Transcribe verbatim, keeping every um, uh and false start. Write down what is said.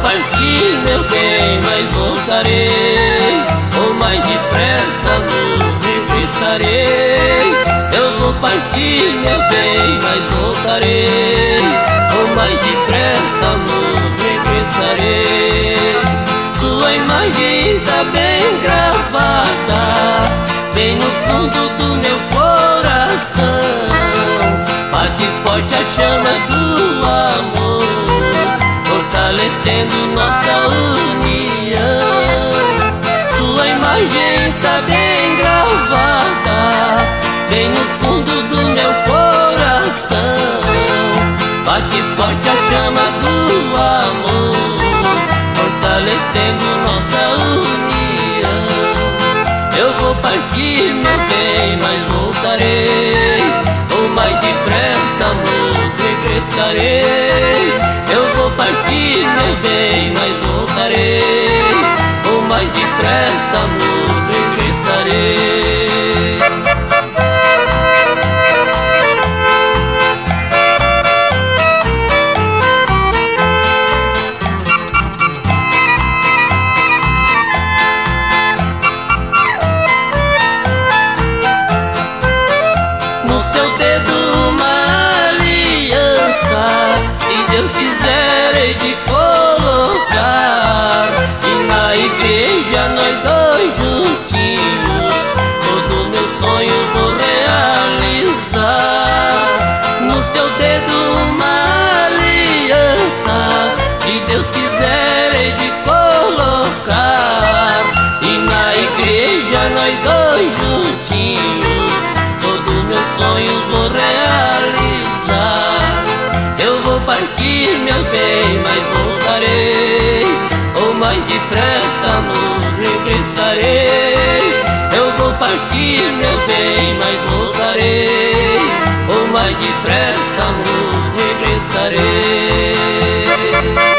partir, meu bem, mas voltarei. Ou mais depressa, amor, regressarei. Eu vou partir, meu bem, mas voltarei. Ou mais depressa, amor, regressarei. Sua imagem está bem gravada, bem no fundo do meu coração. Bate forte a chama do amor, fortalecendo nossa união. Sua imagem está bem gravada, bem no fundo do meu coração. Bate forte a chama do amor, fortalecendo nossa união. Eu vou partir, meu bem, mas voltarei. Ou mais depressa, amor, regressarei. Eu vou partir, meu bem, mas voltarei. Ou mais depressa, amor, regressarei. No seu dedo uma aliança, se Deus quiser hei de colocar. E na igreja nós dois juntinhos, todo meu sonho vou realizar. No seu dedo uma aliança, se Deus quiser hei de colocar. E na igreja nós dois juntinhos, meus sonhos vou realizar. Eu vou partir, meu bem, mas voltarei. Ou mais depressa, amor, regressarei. Eu vou partir, meu bem, mas voltarei. Ou mais depressa, amor, regressarei.